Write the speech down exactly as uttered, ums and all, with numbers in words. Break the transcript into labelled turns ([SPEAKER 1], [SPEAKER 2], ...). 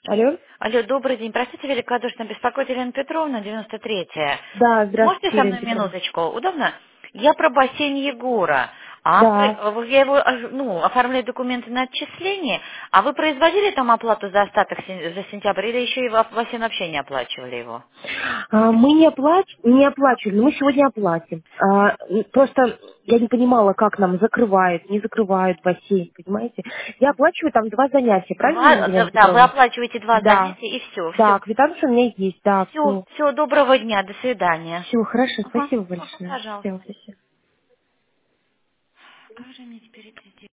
[SPEAKER 1] Алло?
[SPEAKER 2] Алло, добрый день. Простите, великодушно беспокоить Елена Петровна, девяносто третья.
[SPEAKER 1] Да,
[SPEAKER 2] Можете
[SPEAKER 1] здравствуйте,
[SPEAKER 2] со
[SPEAKER 1] Елена
[SPEAKER 2] мной
[SPEAKER 1] Петровна.
[SPEAKER 2] минуточку? Удобно? Я про бассейн Егора. А
[SPEAKER 1] Да.
[SPEAKER 2] вы- вы- я его, аж, ну, оформляю документы на отчисление, а вы производили там оплату за остаток сен- за сентябрь или еще и во- бассейн вообще не оплачивали его?
[SPEAKER 1] А, мы не, оплач... не оплачивали, но мы сегодня оплатим. А, м, просто я не понимала, как нам закрывают, не закрывают бассейн, понимаете? Я оплачиваю там два занятия, правильно,
[SPEAKER 2] Два,
[SPEAKER 1] Елена
[SPEAKER 2] да, да, вы
[SPEAKER 1] Петровна?
[SPEAKER 2] оплачиваете два
[SPEAKER 1] Да.
[SPEAKER 2] занятия и все, все.
[SPEAKER 1] Да, квитанция у меня есть, да,
[SPEAKER 2] Все,
[SPEAKER 1] все.
[SPEAKER 2] все, доброго дня, до свидания.
[SPEAKER 1] Все, хорошо,
[SPEAKER 2] Ага,
[SPEAKER 1] спасибо
[SPEAKER 2] ага,
[SPEAKER 1] большое.
[SPEAKER 2] пожалуйста.
[SPEAKER 1] Все, спасибо.
[SPEAKER 2] Как же мне теперь это сделать?